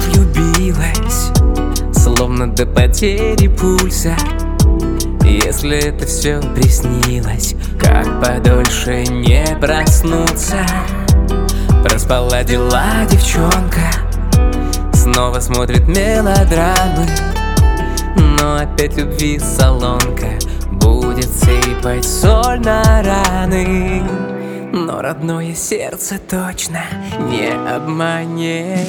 влюбилась, словно до потери пульса. Если это все приснилось, как подольше не проснуться? Проспала дела девчонка, снова смотрит мелодрамы, но опять любви солонка будет сыпать соль на раны. Но родное сердце точно не обманет.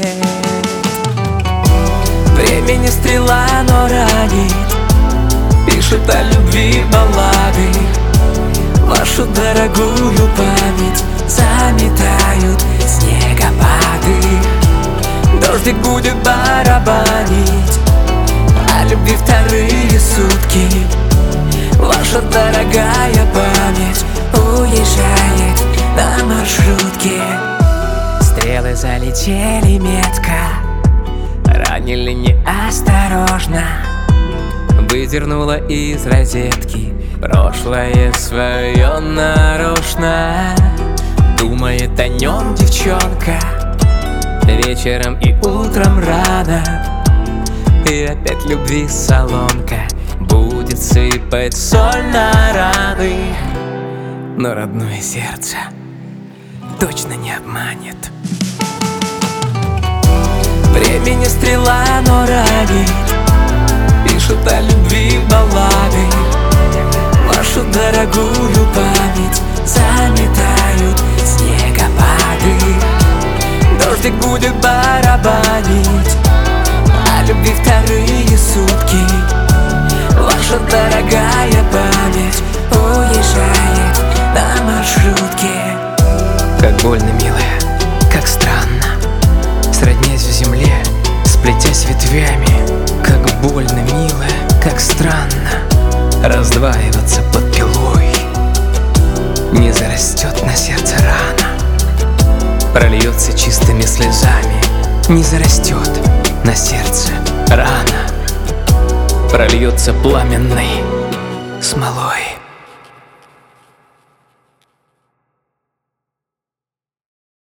Времени стрела, но ранит, пишет о любви баллады. Вашу дорогую память заметают снегопады. Дождик будет барабанить, о любви вторые сутки. Ваша дорогая память уезжает на маршрутке. Стрелы залетели метко, ранили неосторожно. Выдернула из розетки прошлое свое нарочно. Думает о нем девчонка вечером и утром рано. И опять любви солонка будет сыпать соль на раны. Но родное сердце точно не обманет. Времени стрела, но ранит, пишут о любви баллады. Вашу дорогую память заметают снегопады. Дождик будет барабанить, о любви вторые сутки. Ваша дорогая память уезжает на маршрутке. Как больно, милая, как странно, сроднясь в земле, сплетясь ветвями. Как больно, милая, как странно, раздваиваться под пилой. Не зарастет на сердце рана, прольется чистыми слезами. Не зарастет на сердце рана, прольется пламенной смолой.